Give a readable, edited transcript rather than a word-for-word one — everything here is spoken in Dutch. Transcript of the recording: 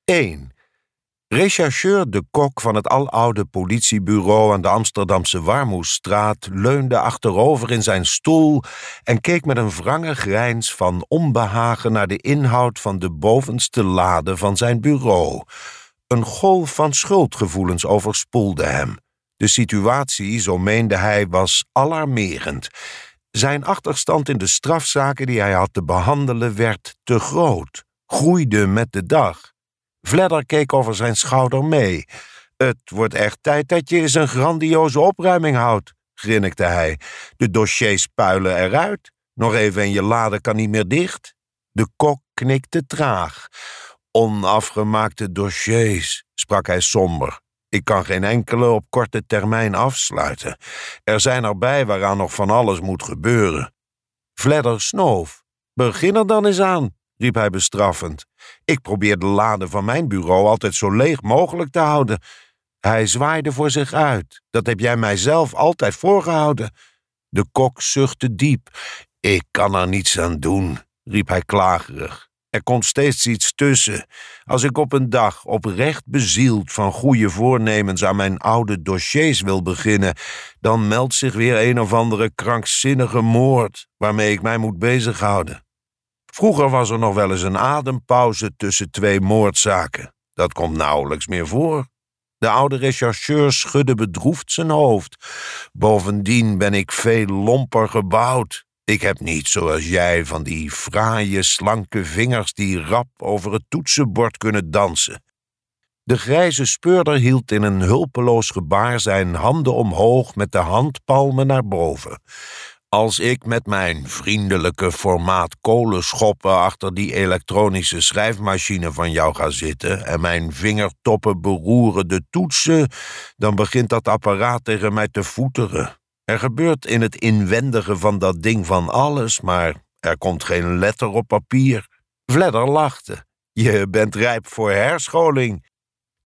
1. Rechercheur De Kok van het aloude politiebureau aan de Amsterdamse Warmoesstraat leunde achterover in zijn stoel en keek met een wrange grijns van onbehagen naar de inhoud van de bovenste lade van zijn bureau. Een golf van schuldgevoelens overspoelde hem. De situatie, zo meende hij, was alarmerend. Zijn achterstand in de strafzaken die hij had te behandelen werd te groot, groeide met de dag. Vledder keek over zijn schouder mee. Het wordt echt tijd dat je eens een grandioze opruiming houdt, grinnikte hij. De dossiers puilen eruit. Nog even en je lade kan niet meer dicht. De Kok knikte traag. Onafgemaakte dossiers, sprak hij somber. Ik kan geen enkele op korte termijn afsluiten. Er zijn erbij waaraan nog van alles moet gebeuren. Vledder snoof. Begin er dan eens aan, riep hij bestraffend. Ik probeer de lade van mijn bureau altijd zo leeg mogelijk te houden. Hij zwaaide voor zich uit. Dat heb jij mij zelf altijd voorgehouden. De Kok zuchtte diep. Ik kan er niets aan doen, riep hij klagerig. Er komt steeds iets tussen. Als ik op een dag oprecht bezield van goede voornemens aan mijn oude dossiers wil beginnen, dan meldt zich weer een of andere krankzinnige moord waarmee ik mij moet bezighouden. Vroeger was er nog wel eens een adempauze tussen 2 moordzaken. Dat komt nauwelijks meer voor. De oude rechercheur schudde bedroefd zijn hoofd. Bovendien ben ik veel lomper gebouwd. Ik heb niet, zoals jij, van die fraaie, slanke vingers die rap over het toetsenbord kunnen dansen. De grijze speurder hield in een hulpeloos gebaar zijn handen omhoog met de handpalmen naar boven. Als ik met mijn vriendelijke formaat kolenschoppen achter die elektronische schrijfmachine van jou ga zitten en mijn vingertoppen beroeren de toetsen, dan begint dat apparaat tegen mij te voeteren. Er gebeurt in het inwendige van dat ding van alles, maar er komt geen letter op papier. Vledder lachte. Je bent rijp voor herscholing.